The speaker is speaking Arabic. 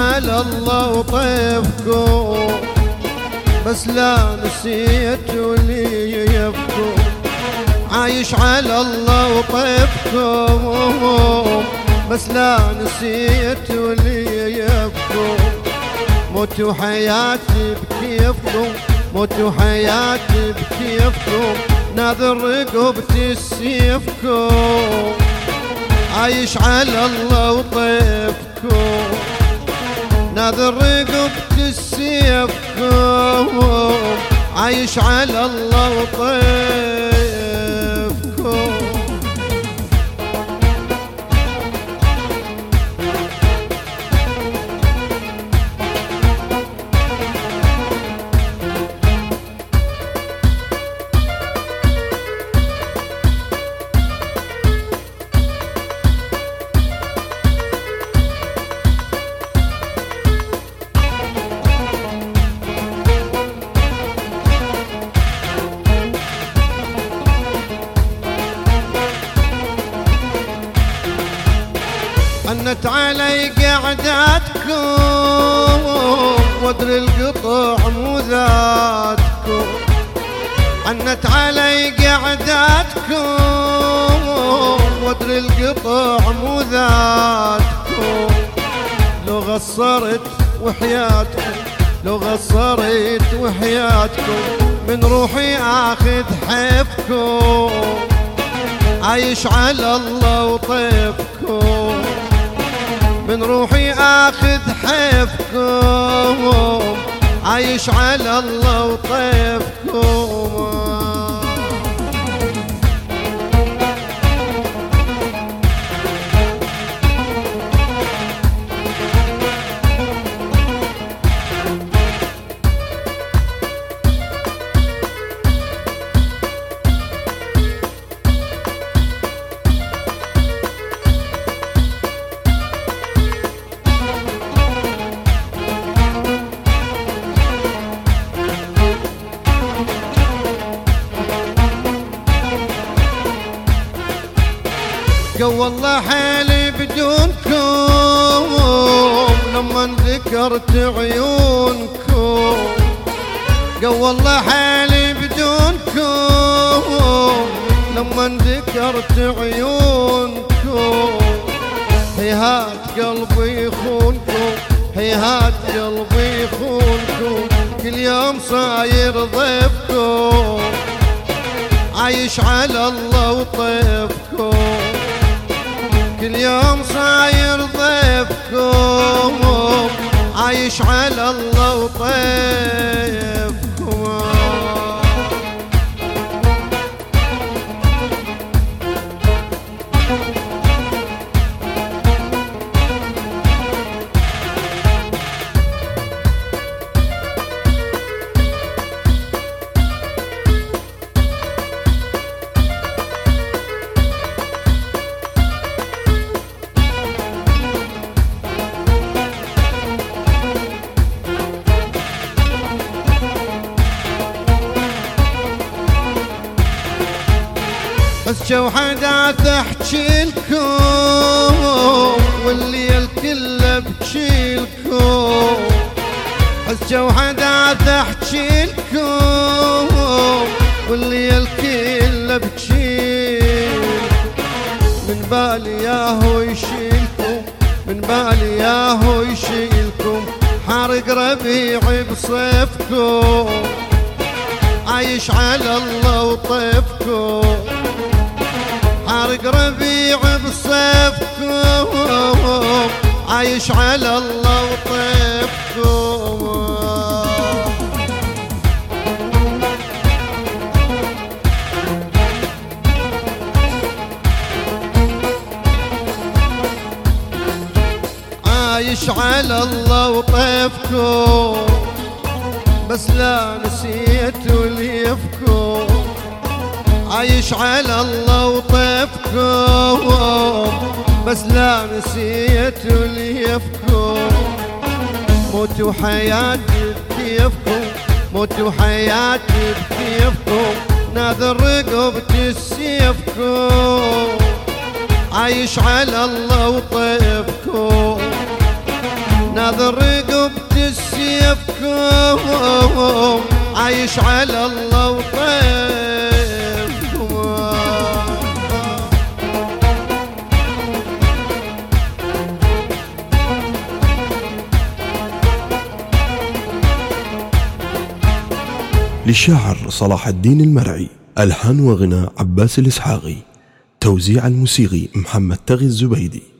على الله وطيفكم، بس لا نسيت واللي يبكم. عايش على الله وطيفكم، بس لا نسيت واللي يبكم. موت وحياتي بكيفكم، موت وحياتي بكيفكم، ناظر رقبتي سيفكم. عايش على الله وطيفكم، ناظر رقبتي سيفكم. عايش على الله وطيفكم. حنت علي قعداتكم، وادري القطع مو ذاتكم. حنت علي قعداتكم، وادري القطع مو ذاتكم. لو غصرت وحياتكم، لو غصرت وحياتكم، من روحي آخذ حيفكم. عايش على الله وطيفكم، من روحي آخذ حيفكم. عايش على الله وطيفكم. قوى الله حالي بدونكم، لما ذكرت عيونكم. قوى الله حالي بدونكم، لما ذكرت عيونكم. هيهات قلبي يخونكم، هيهات قلبي يخونكم، كل يوم صاير ضيفكم. عايش على الله وطيفكم، كل يوم صاير ضيفكم. عايش على الله وطيفكم. بس جو حداث احكي لكم، واللي الكل ابكي لكم. بس جو حداث احكي لكم، واللي الكل ابكي. من بالي ياهو يشيلكم، من بالي ياهو يشيلكم، حارق ربيعي بصيفكم. عايش على الله وطيفكم، حارق ربيع بصيفكم. عايش على الله وطيفكم. عايش على الله وطيفكم، بس لا نسيت وليفكم. عايش على الله وطيفكم، بس لا نسيت وليفكم. موت وحياتي بكيفكم، موت وحياتي بكيفكم، ناظر رقبتي سيفكم. عايش على الله وطيفكم، ناظر رقبة السيفكم عايش على الله وطيفكم. للشاعر صلاح الدين المرعي، ألحان وغناء عباس الإسحاقي، توزيع الموسيقي محمد تغي الزبيدي.